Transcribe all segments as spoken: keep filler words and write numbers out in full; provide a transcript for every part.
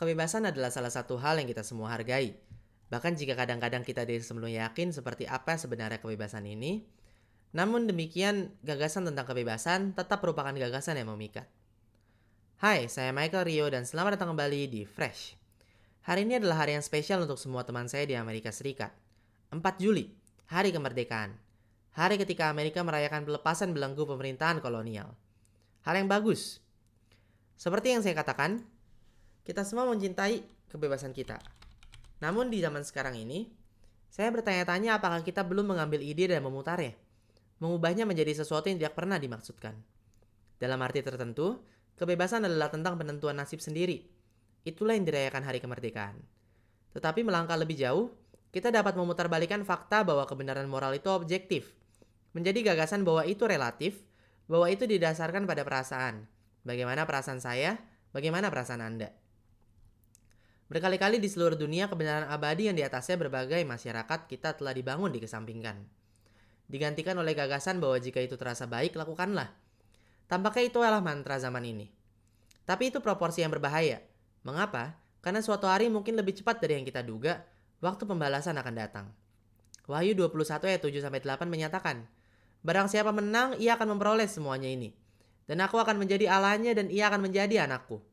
Kebebasan adalah salah satu hal yang kita semua hargai. Bahkan jika kadang-kadang kita tidak sepenuhnya yakin seperti apa sebenarnya kebebasan ini, namun demikian gagasan tentang kebebasan tetap merupakan gagasan yang memikat. Hai, saya Michael Rio dan selamat datang kembali di Fresh. Hari ini adalah hari yang spesial untuk semua teman saya di Amerika Serikat. empat Juli, Hari Kemerdekaan. Hari ketika Amerika merayakan pelepasan belenggu pemerintahan kolonial. Hal yang bagus. Seperti yang saya katakan, kita semua mencintai kebebasan kita. Namun di zaman sekarang ini, saya bertanya-tanya apakah kita belum mengambil ide dan memutarnya, mengubahnya menjadi sesuatu yang tidak pernah dimaksudkan. Dalam arti tertentu, kebebasan adalah tentang penentuan nasib sendiri. Itulah yang dirayakan Hari Kemerdekaan. Tetapi melangkah lebih jauh, kita dapat memutarbalikkan fakta bahwa kebenaran moral itu objektif, menjadi gagasan bahwa itu relatif, bahwa itu didasarkan pada perasaan. Bagaimana perasaan saya, bagaimana perasaan Anda. Berkali-kali di seluruh dunia kebenaran abadi yang di atasnya berbagai masyarakat kita telah dibangun dikesampingkan. Digantikan oleh gagasan bahwa jika itu terasa baik, lakukanlah. Tampaknya itu adalah mantra zaman ini. Tapi itu proporsi yang berbahaya. Mengapa? Karena suatu hari mungkin lebih cepat dari yang kita duga, waktu pembalasan akan datang. Wahyu dua puluh satu ayat tujuh sampai delapan menyatakan, barang siapa menang, ia akan memperoleh semuanya ini. Dan aku akan menjadi Allahnya dan ia akan menjadi anakku.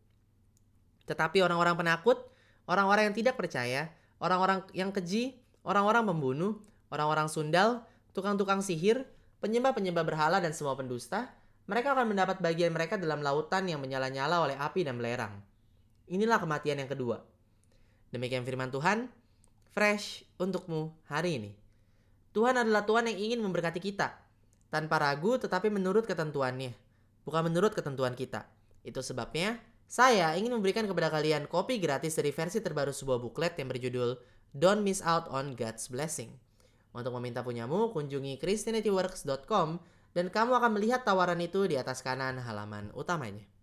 Tetapi orang-orang penakut, orang-orang yang tidak percaya, orang-orang yang keji, orang-orang pembunuh, orang-orang sundal, tukang-tukang sihir, penyembah-penyembah berhala dan semua pendusta, mereka akan mendapat bagian mereka dalam lautan yang menyala-nyala oleh api dan belerang. Inilah kematian yang kedua. Demikian firman Tuhan, fresh untukmu hari ini. Tuhan adalah Tuhan yang ingin memberkati kita, tanpa ragu tetapi menurut ketentuannya, bukan menurut ketentuan kita. Itu sebabnya, saya ingin memberikan kepada kalian kopi gratis dari versi terbaru sebuah buklet yang berjudul Don't Miss Out on God's Blessing. Untuk meminta punyamu, kunjungi christianityworks dot com dan kamu akan melihat tawaran itu di atas kanan halaman utamanya.